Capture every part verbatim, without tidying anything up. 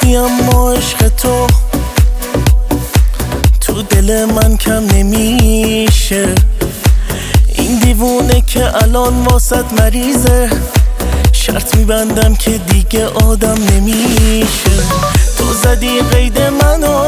گفتی اما عشق تو تو دل من کم نمیشه. این دیوونه که الان واسط مریضه، شرط میبندم که دیگه آدم نمیشه. تو زدی قید منو،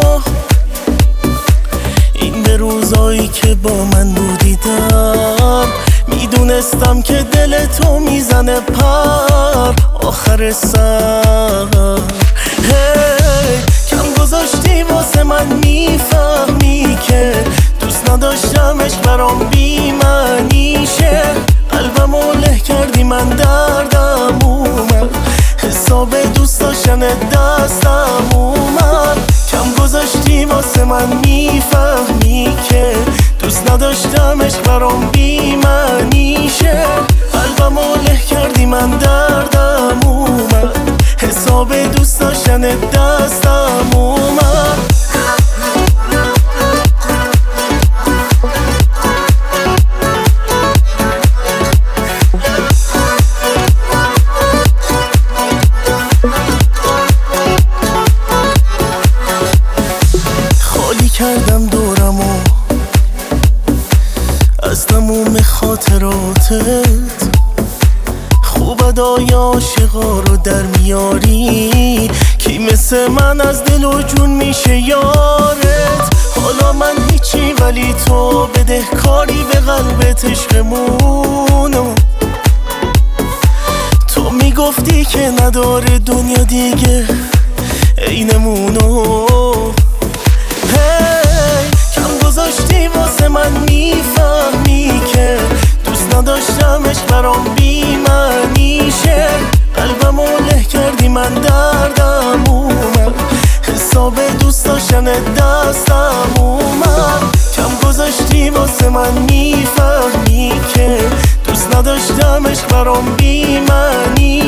این به روزایی که با من بودیدم میدونستم که دل تو میزنه پر آخر سر. هی کم گذاشتی واسه من، میفهمی که دوست نداشتمش برام بی معنیشه. قلبمو له کردی من دردم اومد، حساب دوست داشتن دستم اومد. کم گذاشتی واسه من، میفهمی که دوست نداشتمش برام بی معنیشه. قلبمو له کردی من دردم اومد، حساب دوست داشتن دستم اومد. خالی کردم دورمو از تموم خاطراتت، خوب ادای عاشقا رو در میاری. کی مثل من از دل و جون میشه یارت؟ حالا من هیچی ولی تو بده کاری به قلبت عشقمونو. تو میگفتی که نداره دنیا دیگه اینمونو. هی کم گذاشتی واسه من، میفهمی که دوست نداشتمش برام بی معنیشه. قلبمو له کردی من دردم اومد، حساب دوست داشتن دستم اومد. کم گذاشتی واسه من، میفهمی که دوست نداشتمش برام بی معنیشه.